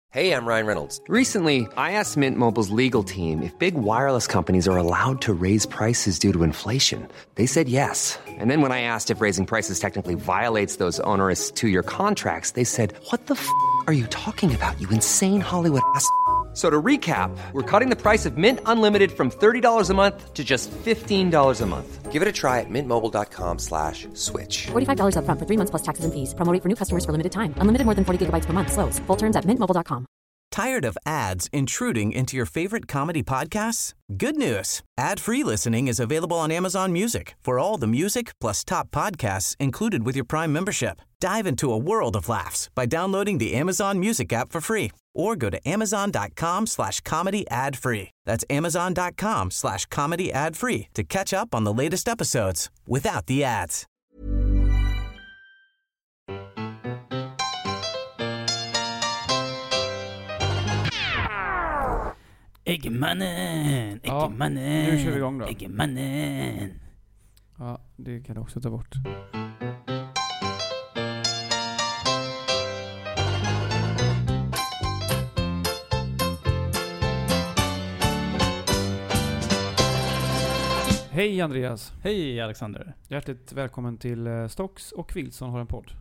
Hey, I'm Ryan Reynolds. Recently, I asked Mint Mobile's legal team if big wireless companies are allowed to raise prices due to inflation. They said yes. And then when I asked if raising prices technically violates those onerous two-year contracts, they said, "What the are you talking about, you insane Hollywood ass?" So to recap, we're cutting the price of Mint Unlimited from $30 a month to just $15 a month. Give it a try at mintmobile.com/switch. $45 up front for 3 months plus taxes and fees. Promo rate for new customers for limited time. Unlimited more than 40 gigabytes per month. Slows full terms at mintmobile.com. Tired of ads intruding into your favorite comedy podcasts? Good news. Ad-free listening is available on Amazon Music for all the music plus top podcasts included with your Prime membership. Dive into a world of laughs by downloading the Amazon Music app for free or go to amazon.com/comedy ad-free. That's amazon.com/comedy ad-free to catch up on the latest episodes without the ads. Äggmannen! Äggmannen! Nu kör vi igång då. Äggmannen! Ja, det kan du också ta bort. Hej Andreas! Hej Alexander! Hjärtligt välkommen till Stocks och Wilson har en podd.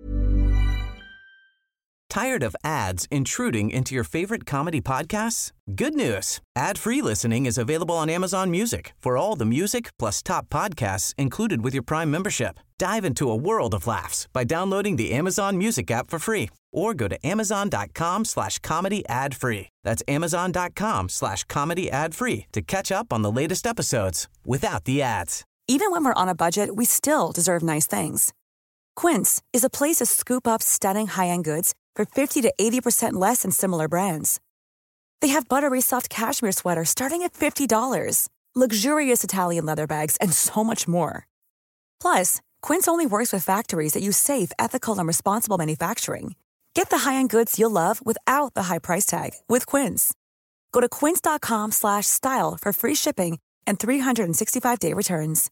Tired of ads intruding into your favorite comedy podcasts? Good news. Ad-free listening is available on Amazon Music for all the music plus top podcasts included with your Prime membership. Dive into a world of laughs by downloading the Amazon Music app for free or go to amazon.com/comedy ad-free. That's amazon.com/comedy ad-free to catch up on the latest episodes without the ads. Even when we're on a budget, we still deserve nice things. Quince is a place to scoop up stunning high-end goods for 50 to 80% less than similar brands. They have buttery soft cashmere sweaters starting at $50, luxurious Italian leather bags, and so much more. Plus, Quince only works with factories that use safe, ethical, and responsible manufacturing. Get the high-end goods you'll love without the high price tag with Quince. Go to quince.com/style for free shipping and 365-day returns.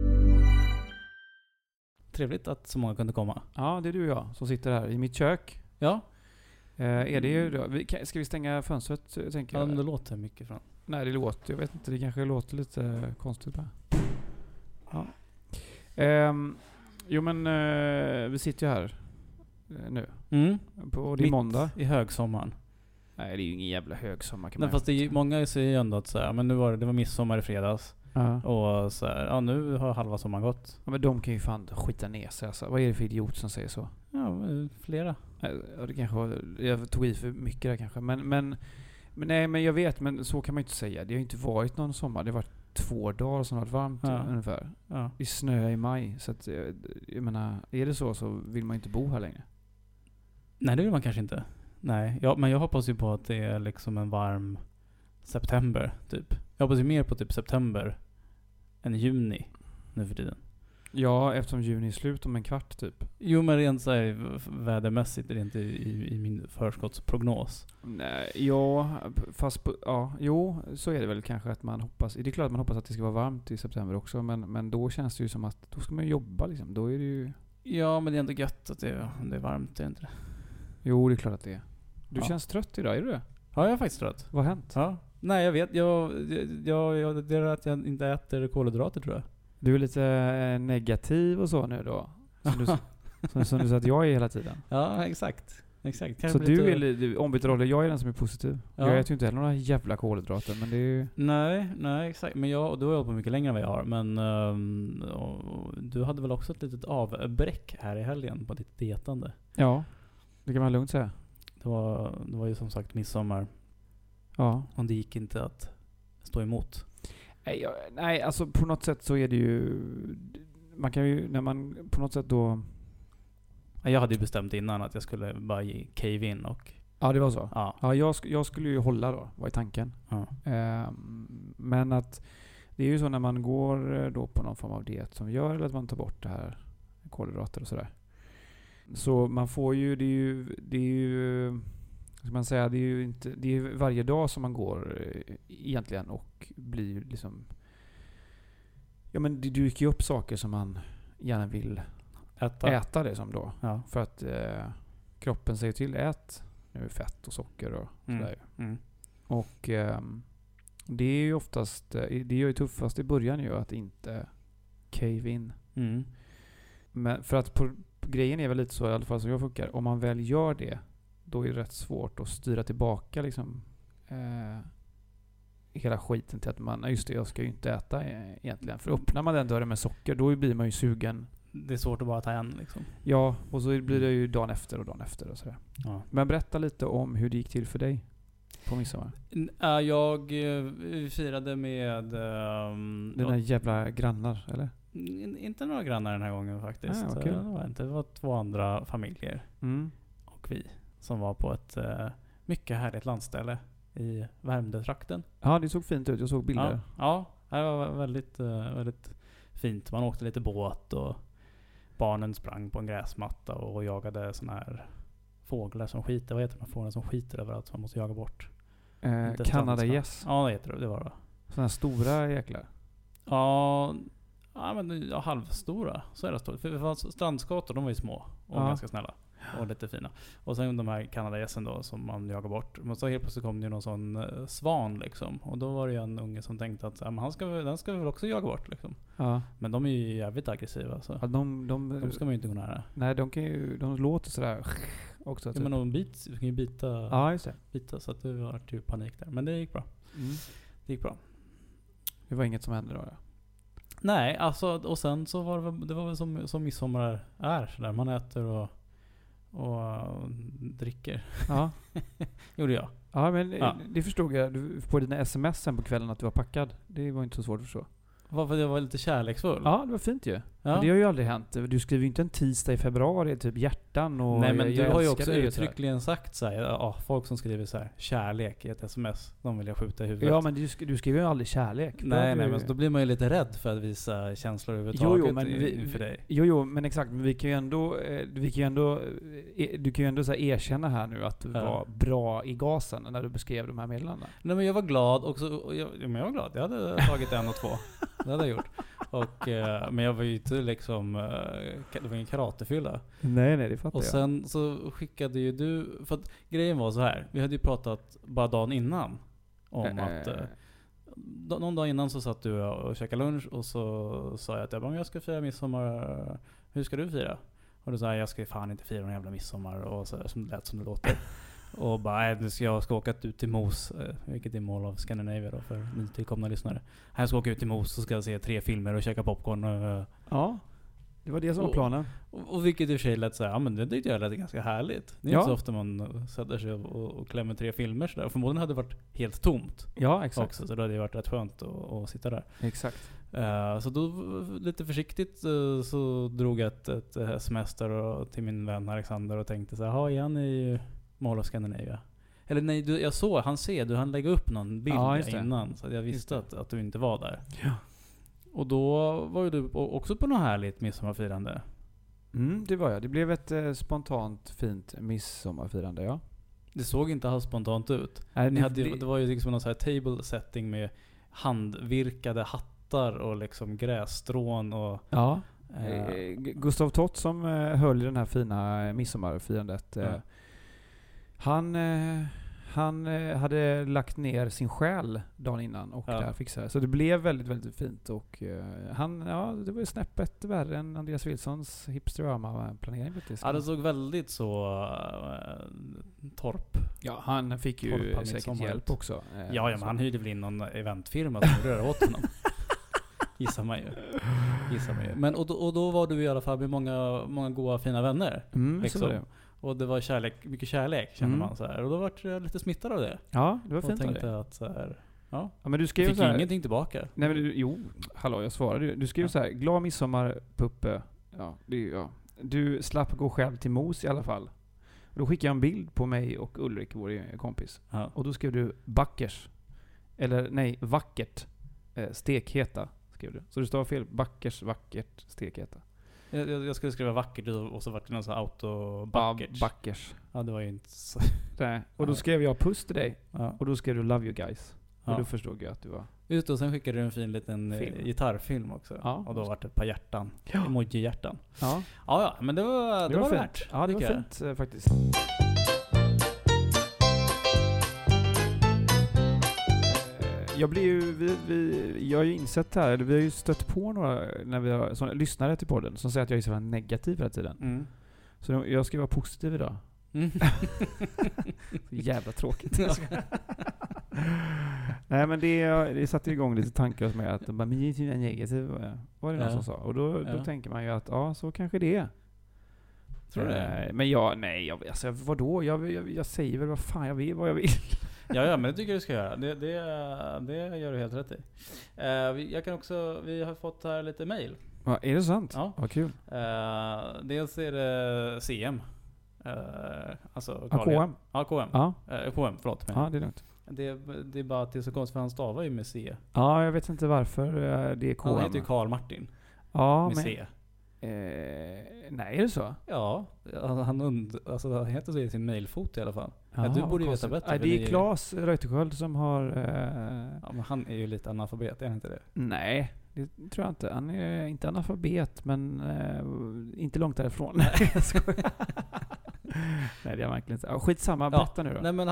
Trevligt att så många kunde komma. Ja, det är du och jag som sitter här i mitt kök. Ja. Är det ju då? Ska vi stänga fönstret, tänker jag? Ja, det låter mycket från. Nej, det låter. Jag vet inte, det kanske låter lite konstigt bara. Ja. Jo men vi sitter ju här nu. Och det är måndag. I högsommaren. Nej, det är ju ingen jävla högsommar kan Nej, man fast det är, många säger ju ändå att så här, men det var midsommar i fredags. Och så här, ja, nu har halva sommaren gått. Ja, men de kan ju fan skita ner sig alltså. Vad är det för idiot som säger så? Ja, flera. Ja, det kanske var, jag tog i för mycket där kanske. Men nej, men jag vet, men så kan man ju inte säga. Det har ju inte varit någon sommar. Det har varit 2 dagar som har varit varmt ungefär. Ja. Det snöar i maj. Så att, jag menar, är det så vill man inte bo här längre. Nej, det vill man kanske inte. Nej, men jag hoppas ju på att det är liksom en varm september typ. Jag hoppas ju mer på typ september än juni nu för tiden. Ja, eftersom juni är slut om en kvart typ. Jo, men rent så här vädermässigt är det inte i min förskottsprognos. Nej, ja, fast jo, så är det väl kanske att man hoppas. Det är klart att man hoppas att det ska vara varmt i september också, men då känns det ju som att då ska man jobba liksom. Då är det ju... Ja, men det är ändå gött att det är varmt, är inte det? Jo, det är klart att det är. Du känns trött idag, är du det? Ja, jag är faktiskt trött. Vad har hänt? Ja. Nej, jag vet. Det är att jag inte äter kolhydrater, tror jag. Du är lite negativ och så nu då. Som du sa att jag är hela tiden. Ja, exakt. Så du är ombytt roller. Jag är den som är positiv. Ja. Jag äter ju inte heller några jävla kolhydrater, men det är ju... Nej, exakt. Men du har hållit på mycket längre än vad jag har. Men du hade väl också ett litet avbräck här i helgen på ditt dietande? Ja, det kan man lugnt säga. Det var ju som sagt midsommar. Ja. Och det gick inte att stå emot. Nej, alltså på något sätt så är det ju... Man kan ju, när man på något sätt då... Jag hade ju bestämt innan att jag skulle bara cave in och... Ja, det var så. Ja, jag skulle ju hålla då, var i tanken. Ja. Men att det är ju så när man går då på någon form av diet som gör eller att man tar bort det här kolhydrater och sådär. Så man får ju, det är ju ska man säga, det är ju inte, det är varje dag som man går egentligen och blir liksom, ja men det dyker ju upp saker som man gärna vill äta det som då. Ja. För att kroppen säger till, ät nu fett och socker och sådär. Mm. Och det är ju oftast, det är ju tuffast i början ju att inte cave in. Mm. Men för att grejen är väl lite så i alla fall som jag funkar. Om man väl gör det, då är det rätt svårt att styra tillbaka liksom hela skiten till att man, just det, jag ska ju inte äta egentligen. För öppnar man den dörren med socker, då blir man ju sugen. Det är svårt att bara ta en liksom. Ja, och så blir det ju dagen efter och sådär. Ja. Men berätta lite om hur det gick till för dig på midsommar. Jag firade med... Dina jävla grannar, eller? Inte några grannar den här gången faktiskt. Okay. Det var 2 andra familjer och vi som var på ett mycket härligt landställe i Värmdö-trakten. Ja, det såg fint ut. Jag såg bilder. Ja, det var väldigt, väldigt fint. Man åkte lite båt och barnen sprang på en gräsmatta och jagade såna här fåglar som skiter. Vad heter de fåglarna som skiter överallt som man måste jaga bort? Kanadagäss. Ja, det heter det. Det var det. Såna här stora jäklar. Ja, men halvstora. Så är det stort. För strandskator, de var ju små och ganska snälla. Och lite fina. Och sen de här kanadagässen då som man jagar bort. Men så helt plötsligt kom det ju någon sån svan liksom. Och då var det ju en unge som tänkte att men den ska vi väl också jaga bort liksom. Ja. Men de är ju jävligt aggressiva så. Ja, de ska man ju inte gå nära. Nej, de låter sådär också. Ja, typ. Men de kan ju bita. Ja, just det. Bita, så att det var typ panik där. Men det gick bra. Det gick bra. Det var inget som hände då? Ja. Nej, alltså, och sen så var det var väl som midsommar är så där. Man äter och dricker. Ja. Gjorde jag. Ja, men det förstod jag. På dina sms sen på kvällen att du var packad. Det var inte så svårt att förstå. Varför jag var lite kärleksfull? Ja, det var fint ju. Ja. Men det har ju aldrig hänt. Du skriver ju inte en tisdag i februari, typ hjärtan och... Nej, men du har ju också uttryckligen sagt så här, folk som skriver så här, kärlek i ett sms, de vill jag skjuta i huvudet. Ja, men du skriver ju aldrig kärlek. Nej, men då blir man ju lite rädd för att visa känslor överhuvudtaget för dig. Jo, men exakt. Men vi kan ju ändå, du kan ju ändå så här erkänna här nu att du var bra i gasen när du beskrev de här meddelandena. Nej, men jag var glad också. Jag var glad. Jag hade tagit 1 och 2. Det hade jag gjort. Men jag var ju inte liksom... det var ingen karatefylla. Nej, det fattar jag. Och sen så skickade ju du... För att grejen var så här. Vi hade ju pratat bara dagen innan om att... någon dag innan så satt du och käkade lunch och så sa jag att jag ska fira midsommar. Hur ska du fira? Och du sa jag ska fan inte fira någon jävla midsommar och så som det lät som det låter. Och bara, jag ska åka ut till Mos, vilket är mål av Scandinavia då för nytillkomna lyssnare. Jag ska åka ut till Mos och ska se 3 filmer och käka popcorn. Ja, det var det som var planen. Och vilket i och för sig lät så här, men det tyckte jag lät ganska härligt. Det är inte så ofta man sätter sig och klämmer 3 filmer sådär. Förmodligen hade det varit helt tomt. Ja, exakt. Också, så då hade det varit rätt skönt att sitta där. Exakt. Så då lite försiktigt så drog jag ett sms där till min vän Alexander och tänkte så här, igen i Mall of Scandinavia. Eller nej, jag såg, han lägga upp någon bild innan så jag visste att du inte var där. Ja. Och då var ju du också på något härligt midsommarfirande. Det var jag. Det blev ett spontant fint midsommarfirande, ja. Det såg inte alls spontant ut. Nej, det var ju liksom någon så här table setting med handvirkade hattar och liksom grässtrån och... Ja. Gustav Tott som höll i den här fina midsommarfirandet. Han hade lagt ner sin själ dagen innan och där fixade. Så det blev väldigt, väldigt fint. Och det var ju snäppet värre än Andreas Wilsons hipsterama-planering faktiskt. Ja, det såg väldigt så torp. Ja, han fick ju säkert hjälp också. Ja, men han hyrde väl in någon eventfirma som rörde åt honom. Gissar man ju. Men och då var du i alla fall med många goda fina vänner. Liksom. Så var det. Och det var mycket kärlek känner man så här. Och då var jag lite smittad av det. Ja, det var fint. Och tänkte att så här, men du skrev fick så här, ingenting tillbaka. Nej, men jag svarade. Du skrev så här, glad midsommar Puppe. Du slapp gå själv till Mos i alla fall. Och då skickade jag en bild på mig och Ulrik, vår kompis. Ja. Och då skrev du backers. Eller nej, vackert. Stekheta skrev du. Så du stavar fel. Backers, vackert, stekheta. Jag skulle skriva vackert och så var det någon sån auto-backers. Backers. Ja, det var ju inte så... Nej. Och då skrev jag puss till dig. Ja. Och då skrev du love you guys. Och då förstod jag att du var... Just och sen skickade du en fin liten gitarrfilm också. Ja. Och då var det ett par hjärtan. Emoji-hjärtan. Ja, men det var värt. Ja, det var fint faktiskt. Jag blir ju, jag har ju insett här, eller vi har ju stött på några när vi har såna lyssnare till podden som säger att jag är så negativ hela tiden. Mm. Så jag ska vara positiv idag. Mm. Så jävla tråkigt. Nej, men det satte igång lite tankar hos mig att bara, men är negativ, var det någon som sa. Och då tänker man ju att ja, så kanske det är. Tror du det? Men alltså vadå? Jag säger väl vad fan jag vill, vad jag vill. Ja, men det tycker jag du ska göra. Det gör du helt rätt i. Vi har fått här lite mail. Ja, är det sant? Ja. Vad kul. Dels är det CM. Alltså KM. Ja, KM. Ja. KM, förlåt mig. Ja, det är lugnt. Det är bara att det är så konstigt för han stavar ju med C. Ja, jag vet inte varför det är KM. Han heter ju Karl Martin. Ja, med men C. Nej, är det så? Ja, han heter så i sin mailfot i alla fall. Ja, du borde ju veta bättre. Det är Claes Reuterskiöld som har... Ja, men han är ju lite analfabet, är han inte det? Nej, det tror jag inte. Han är inte analfabet, men inte långt därifrån. Nej, jag skojar. Nej, det är verkligen inte. Skitsamma, berätta nu då. Nej, men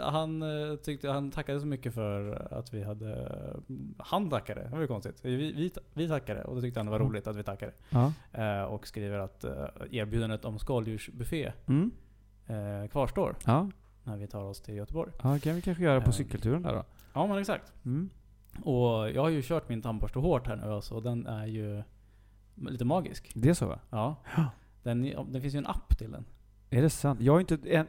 han tackade så mycket för att vi hade... Han tackade, det var ju konstigt. Vi tackade, och då tyckte han det var roligt att vi tackade. Ja. Och skriver att erbjudandet om skaldjursbuffé kvarstår. Ja. När vi tar oss till Göteborg. Ja, kan vi kanske göra på cykelturen där då? Ja, men exakt. Mm. Och jag har ju kört min tandborste hårt här nu, alltså, och den är ju lite magisk. Det är så, va? Ja. Det finns ju en app till den. Är det sant? Jag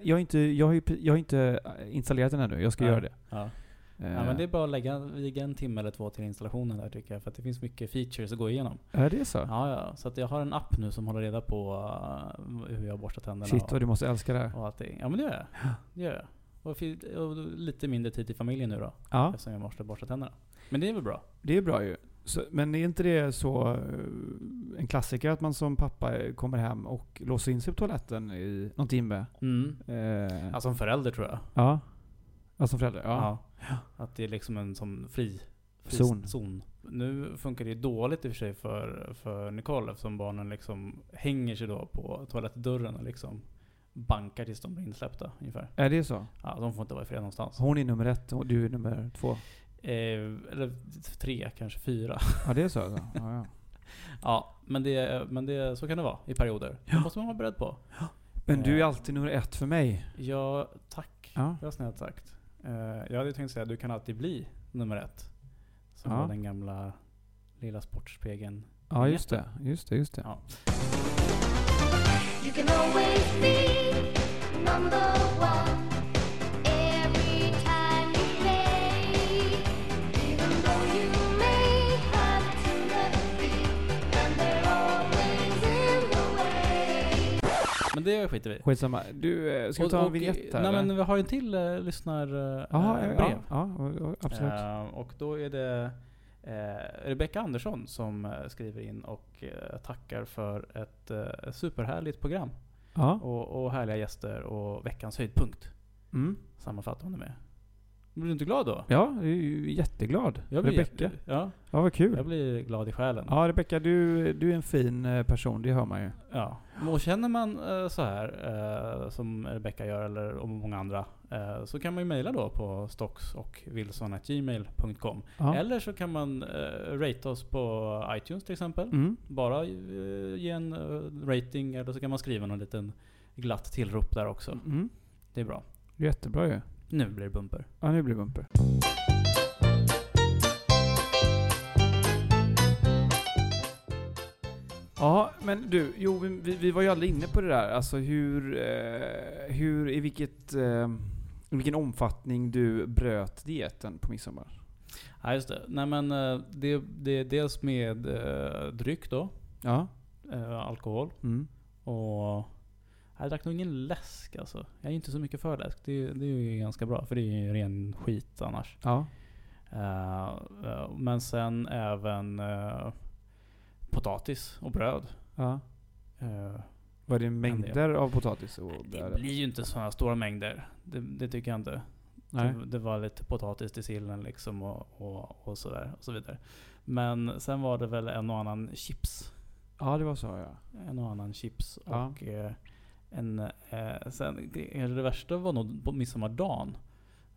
har inte installerat den ännu. Jag ska göra det. Ja. Ja, men det är bara att lägga en timme eller 2 till installationen där, tycker jag. För att det finns mycket features att gå igenom. Är det så? Ja. Så att jag har en app nu som håller reda på hur jag borstar tänderna. Shit, vad du måste älska det. Och allting. Ja, men det gör jag. Det gör jag. Och lite mindre tid till familjen nu då. Ja. Eftersom jag måste borsta tänderna. Men det är väl bra? Det är bra ju. Men är inte det så en klassiker att man som pappa kommer hem och låser in sig på toaletten i någon timme? Alltså som förälder, tror jag. Ja. Alltså som förälder, ja. Att det är liksom en sån fri zon. Nu funkar det ju dåligt i och för sig för Nicole, eftersom barnen liksom hänger sig då på toalettdörren och liksom bankar tills de blir insläppta ungefär. Är det så? Ja, de får inte vara i fred någonstans. Hon är nummer 1 och du är nummer 2. Eller 3, kanske 4. Ja, det är så. Ja. Ja, men det så kan det vara i perioder. Det måste man vara beredd på. Men du är alltid nummer 1 för mig. Ja, tack. Ja. Det var snällt sagt. Jag hade tänkt säga att du kan alltid bli nummer 1. Som Ja. var den gamla lilla sportspegeln. Ja, just det. Ja. You can always be number 1 every time you play, even though you may have to let it be, and they're always in the way. Men det skiter vi. Skitsamma. Du, ska vi ta en vignett här? Nej, men vi har en till lyssnarbrev. Ja, absolut. Och då är det Rebecca Andersson som skriver in och tackar för ett superhärligt program. Ja. Och härliga gäster och veckans höjdpunkt. Sammanfattar hon det med. Blir du inte glad då? Ja, jag är ju jätteglad. Rebecca. Ja, vad kul. jag blir glad i själen. Ja, Rebecca, du är en fin person, det hör man ju. Ja. Och känner man så här som Rebecca gör, eller om många andra, så kan man ju mejla då på stocksochwilson@gmail.com. Ja. Eller så kan man rate oss på iTunes till exempel. Bara ge en rating, eller så kan man skriva någon liten glatt tillrop där också. Det är bra. Det är jättebra ju. Nu blir det bumper. Ja, nu blir det bumper. Ja, men du, vi var ju aldrig inne på det där. Alltså i vilken omfattning du bröt dieten på midsommar. Ja, just det. Nej, men det är dels med dryck då. Ja. Alkohol. Och jag drack nog ingen läsk alltså. Jag är inte så mycket för läsk. Det är ju ganska bra, för det är ju ren skit annars. Ja. Men sen även potatis och bröd. Ja. Var det mängder av potatis och bröd? Det blir ju inte sådana stora mängder. Det tycker jag inte. Nej. Det var lite potatis till sillen liksom och sådär och så vidare. Men sen var det väl en och annan chips. Ja, det var så, ja. En och annan chips. Ja. Och sen det värsta var nog på midsommardagen.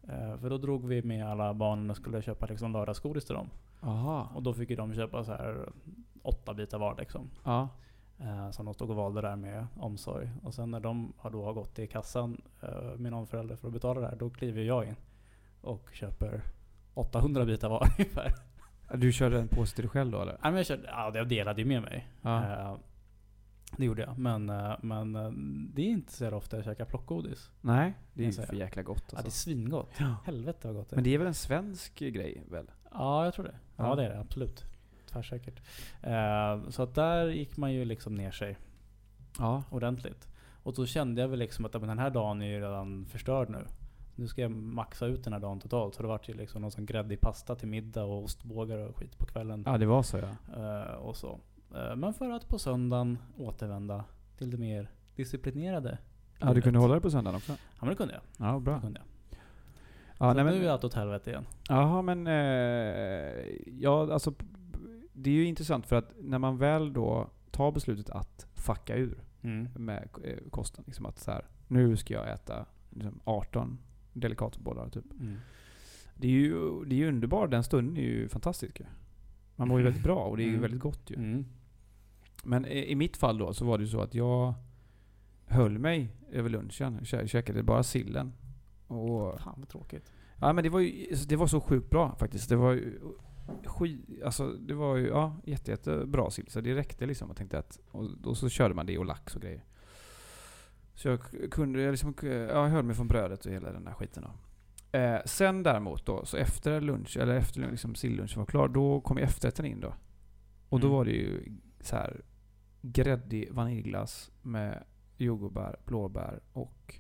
För då drog vi med alla barnen och skulle köpa liksom lördagsgodis till dem. Aha. Och då fick ju de köpa så här 8 bitar var liksom. Ja. Som de stod och valde där med omsorg. Och sen när de har gått i kassan med någon förälder för att betala det här, då kliver jag in och köper 800 bitar var ungefär. Du körde en påse till dig själv då eller? Nej, men jag delade ju med mig. Ja. Det gjorde jag. Men det är inte så ofta jag käkar plockgodis. Nej, det är ju Kan jag för säga. jäkla gott alltså. Ja, det är svingott. Ja. Helvete vad gott det är. Men det är väl en svensk grej väl? Ja, jag tror det. Ja, Ja. det är det. Absolut. Tvärsäkert. Så att där gick man ju liksom ner sig Ja. ordentligt. Och så kände jag väl liksom att den här dagen är ju redan förstörd nu. Nu ska jag maxa ut den här dagen totalt. Så det var ju liksom någon sån gräddig pasta till middag och ostbågar och skit på kvällen. Ja, det var så ja. Och så. Men för att på söndagen återvända till det mer disciplinerade. Ja, du livet. kunde hålla det på söndagen också? Ja, men det kunde jag. Ja, bra. Det kunde jag. Ja, Så nej, nu är men, allt åt helvete igen. jaha, men ja, alltså det är ju intressant för att när man väl då tar beslutet att fucka ur med kosten, liksom att så här, nu ska jag äta liksom 18 delikatbollar typ. Det är ju underbart, den stunden är ju fantastisk. Man mår ju väldigt bra och det är ju väldigt gott ju. Men i mitt fall då så var det ju så att jag höll mig över lunchen. Jag käkade bara sillen. Och Fan vad tråkigt. ja, men det var så sjukt bra faktiskt. Det var ju det var ju jättebra sill. Så det räckte liksom. Jag tänkte att och så körde man det och lax och grejer. Så jag höll mig från brödet och hela den där skiten då. Sen däremot då, så efter lunch, eller efter liksom sillunchen var klar, då kom ju efterrätten in då. Och då var det ju så här gräddig vaniljglass med jordgubbar, blåbär och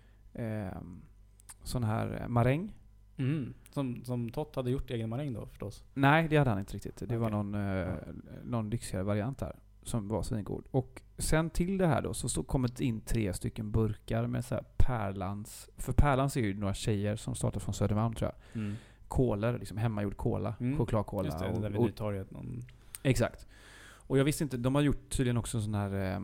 sån här maräng. Som Tott hade gjort egen maräng då förstås. Nej, det hade han inte riktigt. Det var Okej. någon lyxigare variant där som var svingod. Och sen till det här då så kommit in 3 stycken burkar med så här Pärlans. För Pärlans är ju några tjejer som startar från Södermalm tror jag. Kolor, liksom hemmagjord kola, chokladkola. Just det, där vid Nytorget. Exakt. Och jag visste inte, de har gjort tydligen också sån här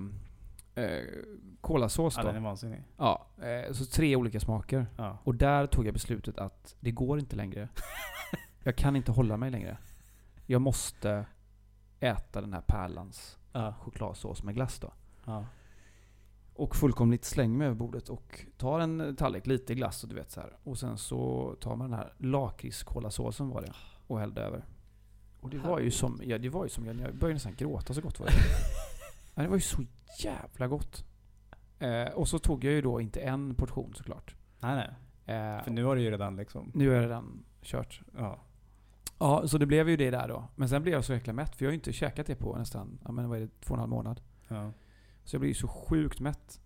kolasås Ja, då. den är vansinnig. Ja, så 3 olika smaker. Ja. Och där tog jag beslutet att det går inte längre. Jag kan inte hålla mig längre. Jag måste äta den här Pärlans chokladsås med glass då. Ja. Och fullkomligt släng mig över bordet och tar en tallrik, lite glass och du vet så här. Och sen så tar man den här lakritskolasåsen var det och hällde över. Och det var ju som jag började nästan gråta så gott var det. Ja, det var ju så jävla gott. Och så tog jag ju då inte en portion såklart. Nej. För nu har det ju redan liksom. Nu är det redan kört. Ja. Ja, så det blev ju det där då. Men sen blev jag så jäkla mätt för jag har ju inte käkat det på nästan, vad är det, 2,5 månad. Ja. Så jag blev ju så sjukt mätt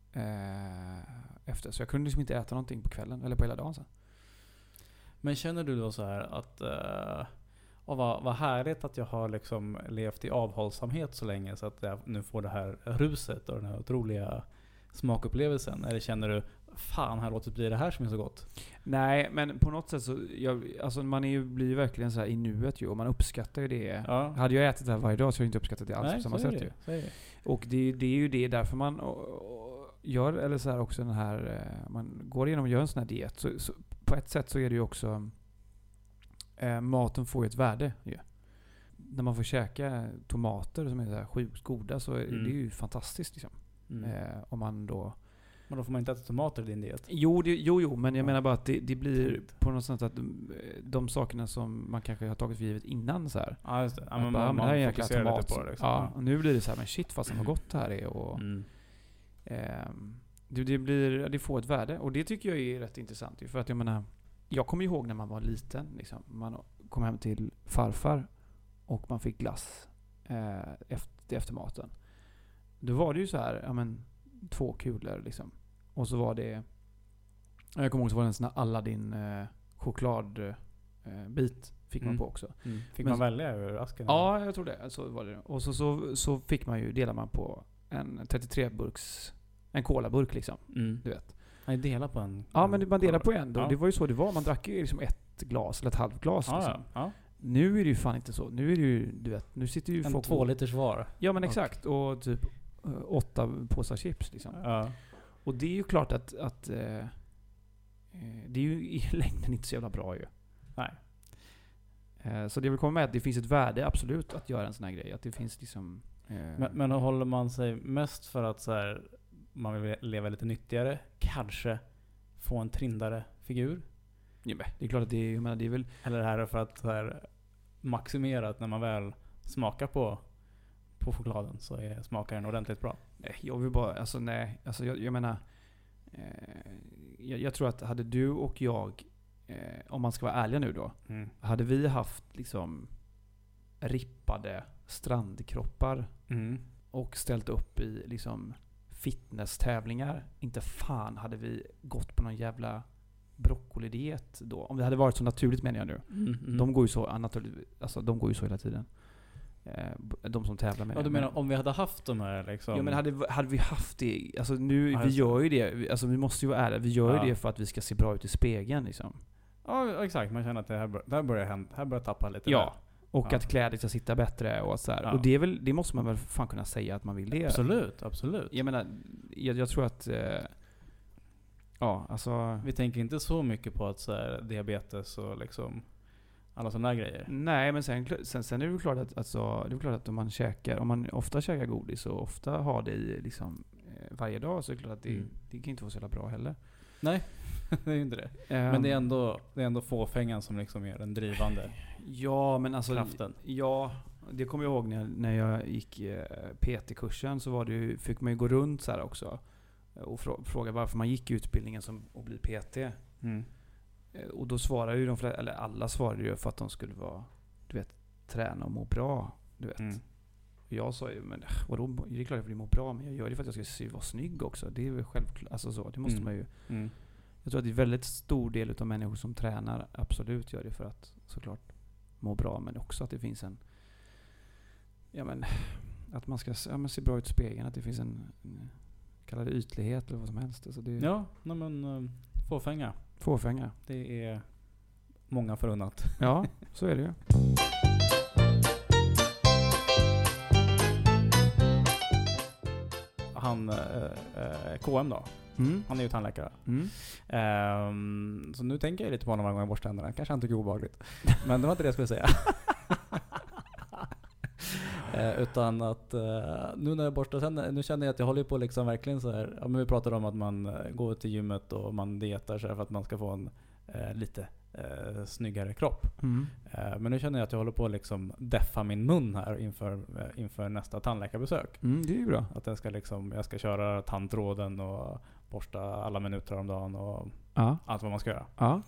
efter. Så jag kunde liksom inte äta någonting på kvällen eller på hela dagen sen. Men känner du då så här att vad härligt att jag har liksom levt i avhållsamhet så länge så att jag nu får det här ruset och den här otroliga smakupplevelsen? Eller känner du fan, här låter bli det här som är så gott? Nej, men på något sätt så alltså man blir ju verkligen så här i nuet ju och man uppskattar ju det. Ja. Hade jag ätit det här varje dag så hade jag inte uppskattat det alls. Nej, på samma så är sätt det ju. Så är det. Och det är ju det därför man gör, eller så här också den här man går igenom och gör en sån här diet så på ett sätt så är det ju också maten får ju ett värde ju. När man får käka tomater som är så här sjukt goda så är det ju fantastiskt liksom. Om man då. Men då får man inte äta tomater i din diet? Jo, men jag menar bara att det blir på något sätt att de sakerna som man kanske har tagit för givet innan så här. Ja, just det. Ja, men man det här är en jäkla fokuserar tomat. lite på det liksom. Ja, och nu blir det så här, men shit fast vad gott det här är och det får ett värde och det tycker jag är rätt intressant för att jag menar, jag kommer ihåg när man var liten liksom, man kom hem till farfar och man fick glass efter maten. Då var det ju så här, ja men 2 kulor liksom. Och så var det, jag kommer ihåg så var det en sån här Aladdin chokladbit fick man på också. Fick man välja ur asken? Ja, jag tror det. Så var det. Och så fick man ju, delar man på en 33-burks, en colaburk liksom. Du vet. Man delar på en. Ja, men man delar på en då. Ja. Det var ju så det var. Man drack ju liksom 1 glas eller ett halvt glas liksom. Ja. Nu är det ju fan inte så. Nu är det ju, du vet, nu sitter ju En folk 2 liters var. Ja, men exakt. Och typ 8 påsar chips liksom. Ja. Och det är ju klart att det är ju i längden inte så jävla bra ju. Nej. Så det vill komma med att det finns ett värde absolut att göra en sån här grej. Att det finns liksom... Men håller man sig mest för att så här, man vill leva lite nyttigare, kanske få en trindare figur? Ja, men det är klart att det är, jag menar, det är väl... Eller är det för att så här, maximera att när man väl smakar på chokladen så smakar den ordentligt bra? Nej, jag vill bara... Alltså nej. Alltså jag menar... Jag tror att hade du och jag... om man ska vara ärlig nu då. Hade vi haft liksom rippade strandkroppar och ställt upp i liksom fitnesstävlingar, inte fan hade vi gått på någon jävla broccolidiet då. Om det hade varit så naturligt, menar jag nu. De går ju så naturligt, alltså de går ju så hela tiden. De som tävlar med. Ja, du menar om vi hade haft de här liksom... Ja, men hade vi haft det, alltså nu, vi gör ju det, alltså vi måste ju vara ärliga, vi gör ju det för att vi ska se bra ut i spegeln liksom. Ja, exakt. Man känner att här börjar tappa lite. Ja. Och att kläder ska sitta bättre och så här. Ja. Och det måste man väl fan kunna säga att man vill det. Absolut. Jag menar, jag tror att ja, alltså vi tänker inte så mycket på att så här, diabetes och liksom alla sådana grejer. Nej, men sen är det väl klart att alltså, det är klart att om man ofta käkar godis och ofta har det i liksom varje dag, så är det klart att det kan inte vara så jävla bra heller. Nej, det är ju inte det. Men det är ändå fåfängan som liksom är den drivande. Ja, men alltså kraften. Ja, det kommer jag ihåg när jag gick PT-kursen, så fick man ju gå runt så här också och fråga varför man gick utbildningen och bli PT. Och då svarade ju alla svarade ju för att de skulle vara, du vet, träna och må bra, du vet. Jag sa ju, men vadå, det är klart att jag vill må bra, men jag gör det för att jag ska vara snygg också. Det är väl självklart, alltså så, det måste man ju. Jag tror att det är väldigt stor del av människor som tränar absolut gör det för att såklart må bra, men också att det finns att man ska se bra ut i spegeln, att det finns en kallar det ytlighet eller vad som helst. Alltså det, fåfänga. Det är många förunnat. Ja, så är det ju. Han KM då. Han är ju tandläkare. Så nu tänker jag lite på honom varje gång jag borstar tänderna. Kanske han tycker det är obehagligt. Men det var inte det jag skulle säga. Utan att nu när jag borstar tänderna, nu känner jag att jag håller på liksom verkligen så här. Ja, men vi pratade om att man går till gymmet och man dietar så här för att man ska få en lite snyggare kropp. Men nu känner jag att jag håller på att liksom deffa min mun här inför nästa tandläkarbesök. Det är ju bra. Att jag ska köra tandtråden och borsta alla minuter om dagen och allt vad man ska göra.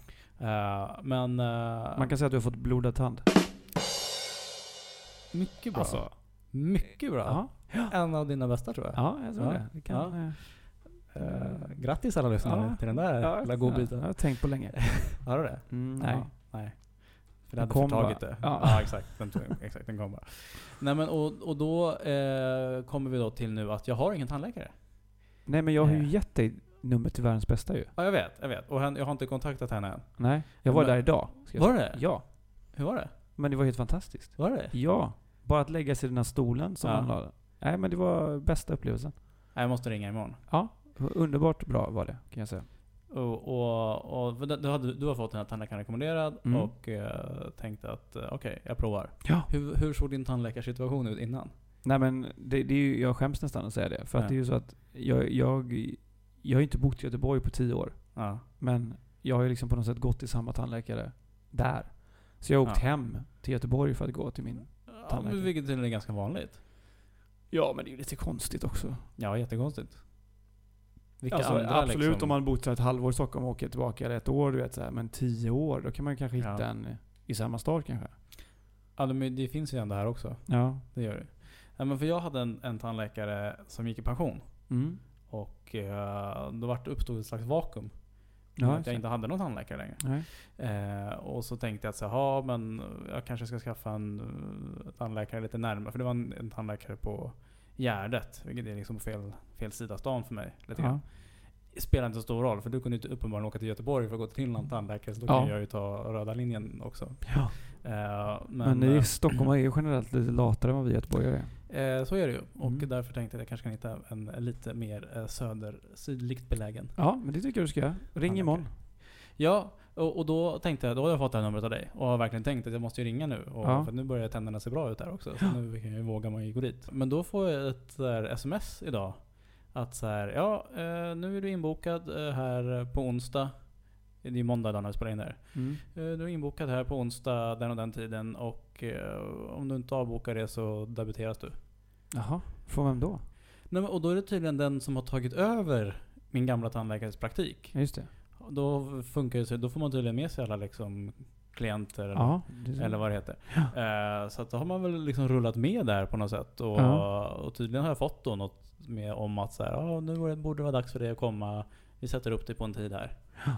Men man kan säga att du har fått blodad tand. Mycket bra. Alltså, mycket bra. En av dina bästa, tror jag. Ja, jag tror det. Det kan, grattis alla lyssnare till den där godbiten. Jag har tänkt på länge. Har du det? Nej. För det hade förtagit det. Ja, exakt. Den kom bara. Nej, men och då kommer vi då till nu att jag har ingen tandläkare. Nej, men jag har ju gett dig numret till världens bästa ju. Ja, jag vet. Och jag har inte kontaktat henne än. Nej, jag var där idag. Var det? Ja. Hur var det? Men det var helt fantastiskt. Var det? Ja. Bara att lägga sig i den här stolen som man la. Nej, men det var bästa upplevelsen. Jag måste ringa imorgon. Ja, underbart bra var det, kan jag säga. Och du har fått den här tandläkaren rekommenderad och tänkte att okej, jag provar. Ja. Hur såg din tandläkarsituation ut innan? Nej, men det är ju, jag skäms nästan att säga det. För att det är ju så att jag har inte bott i Göteborg på 10 år. Ja. Men jag har ju liksom på något sätt gått till samma tandläkare där. Så jag har åkt hem till Göteborg för att gå till min tandläkare. Vilket är ganska vanligt. Ja, men det är ju lite konstigt också. Ja, jättekonstigt. Alltså, absolut, liksom, om man bott ett halvår i Stockholm och åker tillbaka, eller ett år, du vet så här, men 10 år, då kan man ju kanske hitta en i samma stad kanske. Ja, men det finns ju ändå här också. Ja. Det gör det. Ja, men för jag hade en tandläkare som gick i pension. Och då uppstod ett slags vakuum. Att jag inte hade någon tandläkare längre. Och så tänkte jag att men jag kanske ska skaffa en tandläkare lite närmare. För det var en tandläkare på Gärdet, vilket är liksom på fel sida stan för mig. Lite grann. Det spelar inte så stor roll, för du kunde inte uppenbarligen åka till Göteborg för att gå till en tandläkare, så då kan jag ju ta röda linjen också. Ja. Men i Stockholm är ju generellt lite latare än vad vi i Göteborg är. Så är det ju. Och därför tänkte jag att jag kanske kan hitta en lite mer sydligt belägen. Ja, men det tycker jag du ska göra. Ring imorgon. Ja, och då tänkte jag, då har jag fått det här numret av dig. Och har verkligen tänkt att jag måste ju ringa nu. Och Ja. för nu börjar tänderna se bra ut där också. Så nu kan jag våga man ju gå dit. Men då får jag ett så här sms idag. Att så här, ja, nu är du inbokad här på onsdag. Det är ju måndag idag när vi spelar in där. Du är inbokad här på onsdag den och den tiden. Och om du inte avbokar det så debuteras du. Jaha, från vem då? Nej, och då är det tydligen den som har tagit över min gamla tandläkares praktik. Just det. Då funkar det så, då får man tydligen med sig alla liksom klienter Ja, eller vad det heter. Så att då har man väl liksom rullat med där på något sätt. Och tydligen har jag fått då något med om att så här, nu borde det vara dags för dig att komma. Vi sätter upp dig på en tid här.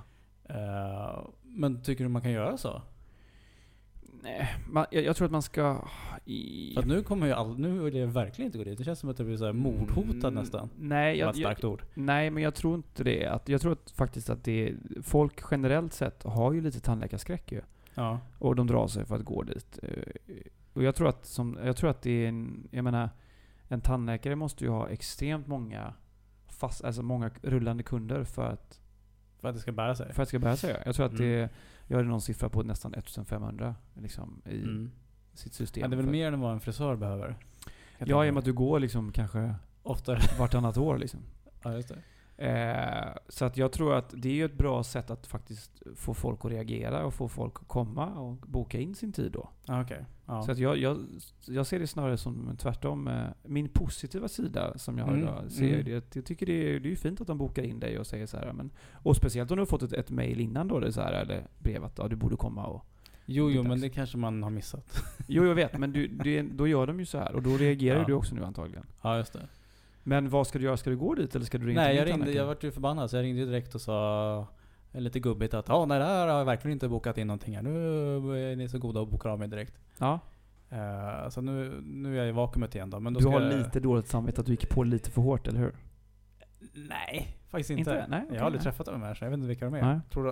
Men tycker du man kan göra så? Nej, jag tror att man ska... För att nu kommer jag nu vill jag verkligen inte gå dit. Det känns som att det blir så här mordhotad nästan. Nej, Det var ett starkt ord. Nej, men jag tror inte det. Jag tror faktiskt att folk generellt sett har ju lite tandläkarskräck ju. Ja. Och de drar sig för att gå dit. Och jag tror att det är jag menar, en tandläkare måste ju ha extremt många många rullande kunder för att det ska bära sig. För att det ska bära sig. Jag tror att jag hade någon siffra på nästan 1500 liksom, i sitt system. Ja, det är väl mer än vad en frisör behöver. Ja, i och med att du går liksom kanske oftare vartannat år liksom. Ja, just det. Så att jag tror att det är ju ett bra sätt att faktiskt få folk att reagera och få folk att komma och boka in sin tid då. Okay. Ja. Så att jag ser det snarare som tvärtom. Min positiva sida som jag har idag ser det. Jag tycker det är ju fint att de bokar in dig och säger så här. Och speciellt om du har fått ett mejl innan då, det är så här, eller brev att du borde komma och... Jo, men det kanske man har missat. Jo, jag vet. Men då gör de ju så här. Och då reagerar du också nu antagligen. Ja, just det. Men vad ska du göra? Ska du gå dit eller ska du ringa till Nej, jag var ju förbannad så jag ringde direkt och sa lite gubbigt att nej, det här har jag verkligen inte bokat in någonting här. Nu är ni så goda att boka av mig direkt. Ja. Så nu är jag i vakuumet igen då. Men då du har lite dåligt samvete att du gick på lite för hårt, eller hur? Nej, faktiskt inte. Nej, okay, jag har aldrig träffat de här så jag vet inte vilka de är. Nej. Tror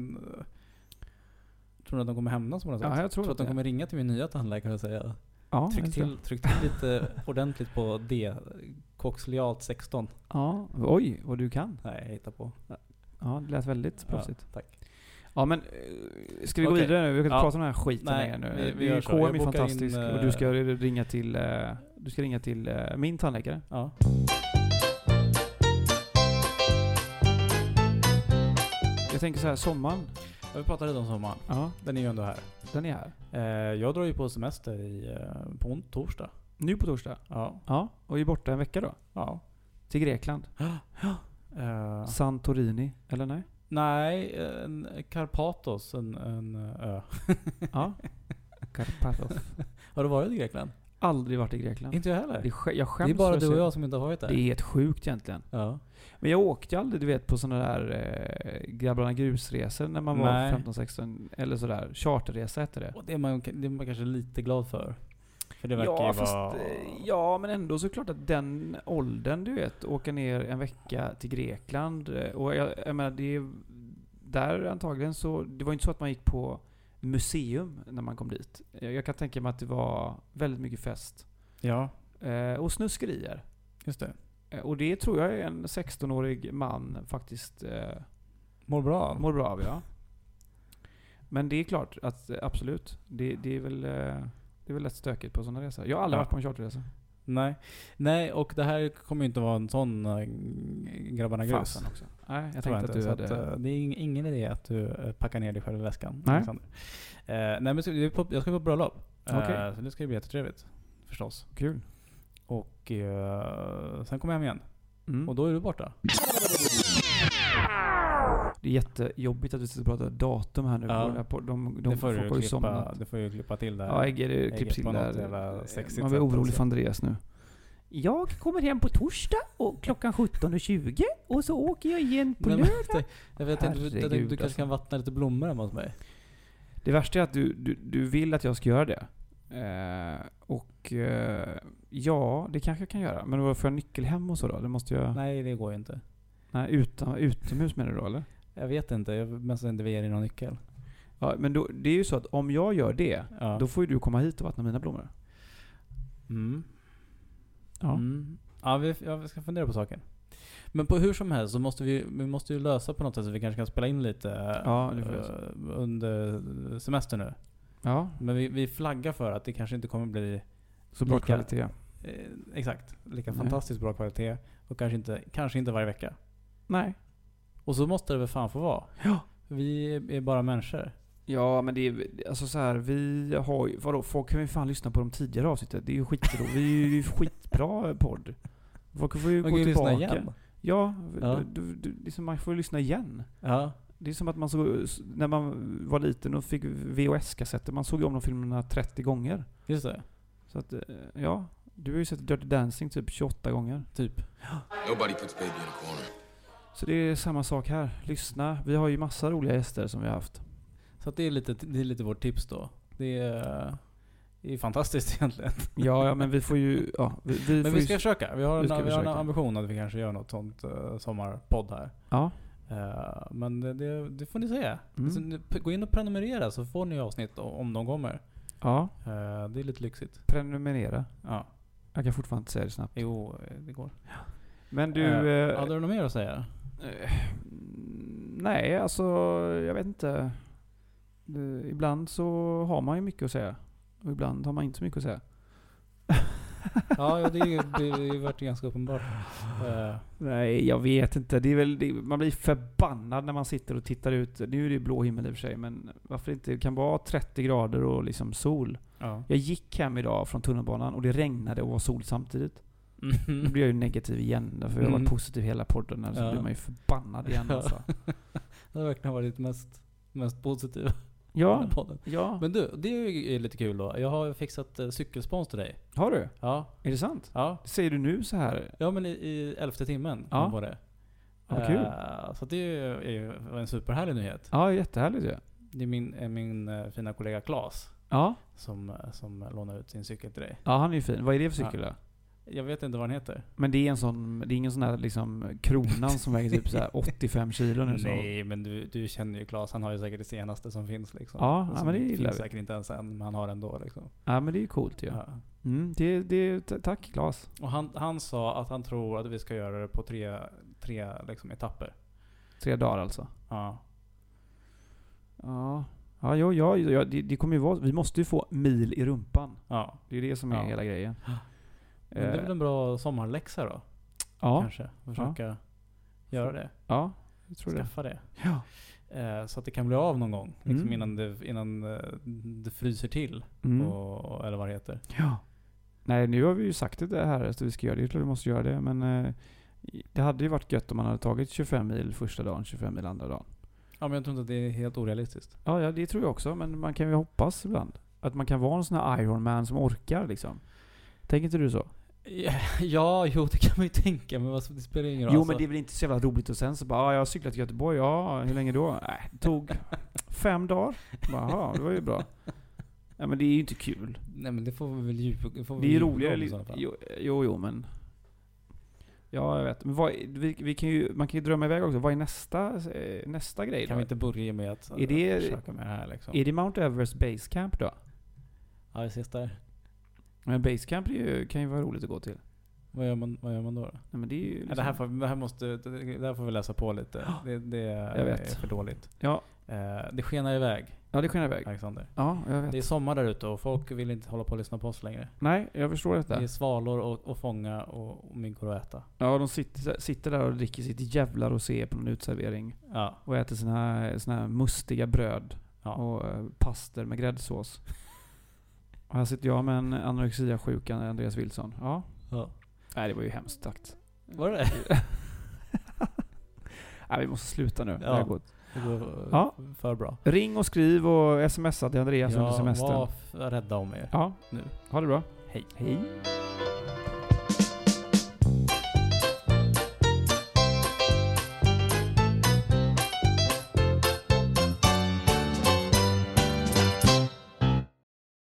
du att de kommer hämnas på något sätt? Ja, jag tror att de kommer ringa till min nya tandläkare och säga tryck till lite ordentligt på D. Coxlialt 16. Ja, oj, vad du kan. Nej, jag hittar på. Ja, det lät väldigt proffsigt. Ja, tack. Ja, men ska vi gå vidare nu? Vi kan inte prata om den här skiten längre nu. Vi gör så. KM är fantastisk och du ska ringa till min tandläkare. Ja. Jag tänker så här, sommaren. Vi pratade lite om sommaren. Ja. Den är ju ändå här. Den är här. Jag drar ju på semester på torsdag. Nu på torsdag? Ja. Ja, och är borta en vecka då? Ja. Till Grekland? Santorini, eller nej? Nej, Karpathos, en ö. Ja, Karpathos. Har du varit i Grekland? Aldrig varit i Grekland. Inte jag heller. Jag skäms. Det är bara du och jag som inte har varit där. Det är helt sjukt egentligen. Ja. Men jag åkte aldrig, du vet, på sådana där grabbarna grusresor när man var 15-16 eller sådär. Charterresa heter det. Och det är man kanske lite glad för. För det verkar ju vara... Ja, men ändå så klart att den åldern, du vet, åka ner en vecka till Grekland. Och jag menar, det är där antagligen så... Det var inte så att man gick på museum när man kom dit. Jag kan tänka mig att det var väldigt mycket fest. Ja. Och snuskerier. Just det. Och det tror jag en 16-årig man faktiskt mår bra av, ja. Men det är klart att absolut. Det är väl lätt stökigt på sådana resor. Jag har aldrig varit på en charterresa. Nej, och det här kommer ju inte vara en sån grabbarna grus. Också. Nej, jag tänkte att du hade... det är ingen idé att du packar ner dig själv i väskan. Nej. Nej, men jag ska på bröllop. Okay. Så det ska bli jättetrevligt. Förstås. Kul. Och sen kommer jag hem igen. Och då är du borta. Det är jättejobbigt att vi ska prata datum här nu. Ja. De får ju klippa till där. Ja, Ägger klipps till där. Man blir orolig för Andreas nu. Jag kommer hem på torsdag och klockan 17:20 och så åker jag igen på lördag. Jag tänkte du kanske kan vattna lite blommor hemma hos mig. Det värsta är att du vill att jag ska göra det. Ja, det kanske jag kan göra. Men vad får jag nyckel hem och så då? Det måste jag... Nej, det går ju inte. Nej, utomhus menar du då, eller? Jag vet inte. Jag måste inte ge dig någon nyckel. Ja, men då, det är ju så att om jag gör det, då får ju du komma hit och vattna mina blommor. Ja, jag ska fundera på saker. Men på hur som helst så måste vi måste ju lösa på något sätt så vi kanske kan spela in lite det får jag under semester nu. Ja, Men vi flaggar för att det kanske inte kommer bli så bra lika- kvalitet. exakt lika Nej. fantastiskt bra kvalitet och kanske inte varje vecka. Nej. Och så måste det väl fan få vara. Ja. Vi är bara människor. Ja, men det är alltså så här, vi har ju, vadå, folk kan ju fan lyssna på de tidigare avsnitten. Det är ju skitbra. Vi är ju skitbra podd. Folk får ju Man gå kan ju lyssna tillbaka. igen. Ja, Ja. liksom man får ju lyssna igen. Ja. Det är som att man när man var liten och fick VHS-kassetter, man såg ju om de filmerna 30 gånger. Just det. Så att, ja, du har ju sett Dirty Dancing typ 28 gånger. Typ. Nobody puts baby in a corner. Så det är samma sak här. Lyssna. Vi har ju massa roliga gäster som vi har haft. Så att det är lite vårt tips då. Det är fantastiskt egentligen. Ja, men vi får ju... Ja, Men får vi ju- ska försöka. Vi har en försöka. ambition att vi kanske gör något sånt sommarpodd här. Ja. Men det får ni säga. Mm. Så gå in och prenumerera så får ni avsnitt om de kommer. Ja. Det är lite lyxigt. Prenumerera. Ja. Jag kan fortfarande inte säga det snabbt. Jo, det går. Men du... Hade du något mer att säga? Nej, alltså jag vet inte. Ibland så har man ju mycket att säga. Och ibland har man inte så mycket att säga. Ja, det är ju varit ganska uppenbart. Nej, jag vet inte. Det är väl, man blir förbannad när man sitter och tittar ut. Nu är det blå himmel i och för sig, men varför inte? Det kan vara 30 grader och liksom sol. Ja. Jag gick hem idag från tunnelbanan och det regnade och var sol samtidigt. Nu blir jag ju negativ igen, därför jag har varit positiv hela podden. Så blir man ju förbannad igen alltså. Det har verkligen varit mest positiva. Ja, podden. ja. Men du, det är ju lite kul då. Jag har fixat cykelspons till dig. Har du? Ja. Är det sant? Ja. Det säger du nu så här? Ja, men i 11:e timmen Ja. var det. Ja, kul. Så det är ju en superhärlig nyhet. Ja, jättehärligt ju. Det är min fina kollega Claes Ja. som lånar ut sin cykel till dig. Ja, han är ju fin. Vad är det för cykel då? Jag vet inte vad den heter. Men det är ingen sån här liksom kronan som väger typ så här 85 kilo nu. Nej, men du känner ju Claes. Han har ju säkert det senaste som finns liksom. Ja, som men det gillar finns vi. säkert inte ens än, men han har ändå liksom. Ja, men det är ju coolt ju. Ja. Tack Claes. Och han sa att han tror att vi ska göra det på tre liksom etapper. 3 dagar alltså. Ja. Ja. Ja, det kommer ju vara... Vi måste ju få mil i rumpan. Ja. Det är det som är hela grejen. Men det är väl en bra sommarläxa då? Ja. Kanske. Försöka göra det. Ja, jag tror Skaffa det. Ja. Så att det kan bli av någon gång. Liksom Mm. innan det fryser till. Eller vad det heter. Ja. Nej, nu har vi ju sagt det här att vi ska göra det. Det är klart vi måste göra det. Men det hade ju varit gött om man hade tagit 25 mil första dagen, 25 mil andra dagen. Ja, men jag tror inte att det är helt orealistiskt. Ja, det tror jag också. Men man kan ju hoppas ibland. Att man kan vara en sån här Ironman som orkar liksom. Tänker inte du så? Ja, jo det kan man ju tänka. Men det spelar ingen roll. Jo, alltså. men det är väl inte så jävla roligt. Och sen så bara, jag har cyklat till Göteborg. Ja, hur länge då? Nej, det tog 5 dagar. Bara, ja, det var ju bra. Ja, men det är ju inte kul. Nej, men det får vi väl Det är ju roligare. i sådana fall. Jo, men... Ja, jag vet. Men vi kan ju, man kan ju drömma iväg också. Vad är nästa grej då? Kan vi inte börja med att försöka med det här liksom? Är det Mount Everest Base Camp då? Ja, vi ses där. Men Base Camp kan ju vara roligt att gå till. Vad gör man då? Nej, men det är ju liksom... Det här får vi läsa på lite. Det Jag vet. är för dåligt. Ja. Det skenar iväg. Ja, det skenar iväg. Alexander. Ja, jag vet. Det är sommar där ute och folk vill inte hålla på och lyssna på oss längre. Nej, jag förstår detta. Det är svalor och fånga och myggor att äta. Ja, de sitter där och dricker sitt jävla rosé på någon utservering. Ja. Och äter såna här mustiga bröd. Ja. Och paster med gräddsås. Och här sitter jag med en anorexia-sjukan Andreas Wilson. Ja. Nej, det var ju hemskt sagt. Var det? Nej, vi måste sluta nu. Ja. Det går Ja. För bra. Ring och skriv och smsa till Andreas under semestern. Var rädda om er. Ja. Nu. Ha det bra. Hej. Hej.